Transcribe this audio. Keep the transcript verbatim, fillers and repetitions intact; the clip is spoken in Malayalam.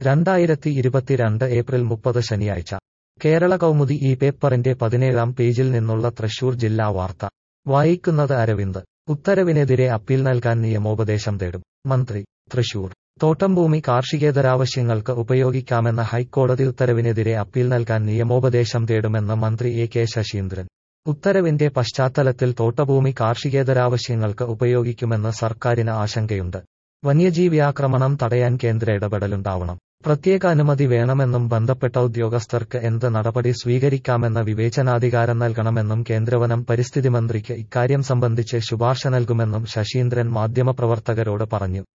രണ്ടായിരത്തി ഇരുപത്തിരണ്ട് ഏപ്രിൽ മുപ്പത് ശനിയാഴ്ച കേരള കൗമുദി ഈ പേപ്പറിന്റെ പതിനേഴാം പേജിൽ നിന്നുള്ള തൃശൂർ ജില്ലാ വാർത്ത വായിക്കുന്നത് അരവിന്ദ്. ഉത്തരവിനെതിരെ അപ്പീൽ നൽകാൻ നിയമോപദേശം തേടും മന്ത്രി. തൃശൂർ. തോട്ടംഭൂമി കാർഷികേതരാവശ്യങ്ങൾക്ക് ഉപയോഗിക്കാമെന്ന ഹൈക്കോടതി ഉത്തരവിനെതിരെ അപ്പീൽ നൽകാൻ നിയമോപദേശം തേടുമെന്ന് മന്ത്രി എ കെ ശശീന്ദ്രൻ. ഉത്തരവിന്റെ പശ്ചാത്തലത്തിൽ തോട്ടഭൂമി കാർഷികേതരാവശ്യങ്ങൾക്ക് ഉപയോഗിക്കുമെന്ന് സർക്കാരിന് ആശങ്കയുണ്ട്. വന്യജീവിയാക്രമണം തടയാൻ കേന്ദ്ര ഇടപെടലുണ്ടാവണം. പ്രത്യേക അനുമതി വേണമെന്നും ബന്ധപ്പെട്ട ഉദ്യോഗസ്ഥർക്ക് എന്ത് നടപടി സ്വീകരിക്കാമെന്ന വിവേചനാധികാരം നൽകണമെന്നും കേന്ദ്രവനം പരിസ്ഥിതി മന്ത്രിക്ക് ഇക്കാര്യം സംബന്ധിച്ച് ശുപാർശ നൽകുമെന്നും ശശീന്ദ്രൻ മാധ്യമപ്രവർത്തകരോട് പറഞ്ഞു.